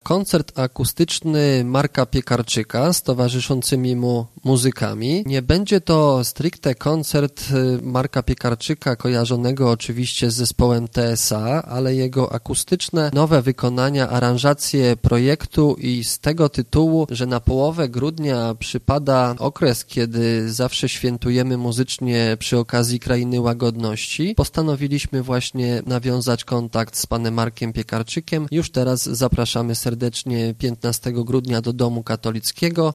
koncert akustyczny Marka Piekarczyka z towarzyszącymi mu muzykami. Nie będzie to stricte koncert Marka Piekarczyka, kojarzonego oczywiście z zespołem TSA, ale jego akustyczne, nowe wykonania, aranżacje projektu i z tego tytułu, że na połowę grudnia przypada okres, kiedy zawsze świętujemy muzycznie przy okazji Krainy Łagodności, postanowiliśmy właśnie nawiązać kontakt z panem Markiem Piekarczykiem. Już teraz zapraszamy serdecznie 15 grudnia do Domu Katolickiego.